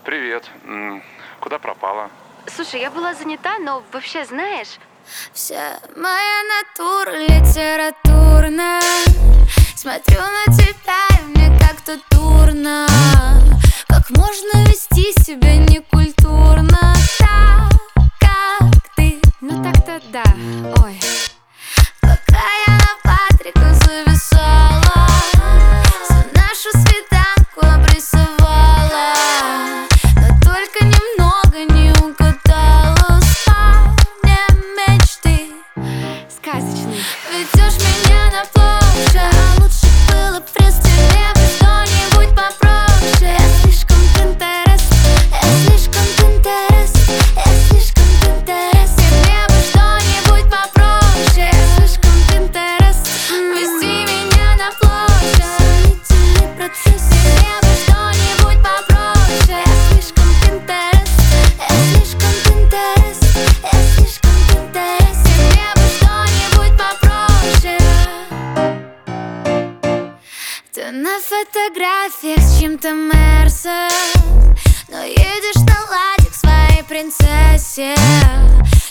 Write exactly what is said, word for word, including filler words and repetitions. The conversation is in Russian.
Привет. М, Куда пропала? Слушай, я была занята, но вообще, знаешь, Вся моя натура литературная. Смотрю на тебя, и мне как-то дурно. Как можно вести себя некультурно так, как ты? ну так-то да. Ой, Пока я на Патрика зависала, всю нашу свиданку обрисовала, но только немного не угадала в спальне мечты. сказочный. Ведешь меня на площадь, а лучше было б в ресторане что-нибудь попроще. Я слишком Пинтерест, я слишком Пинтерест, я слишком Пинтерест. И мне бы что-нибудь попроще. Я слишком Пинтерест, вези меня на площадь. Сомнительный процесс. И мне бы что-нибудь попроще. Я слишком Пинтерест, я слишком Пинтерест, я слишком Пинтерест. И мне бы что-нибудь попроще. Ты на фотографиях с чем-то Мерсом, но едешь на ладе к своей принцессе.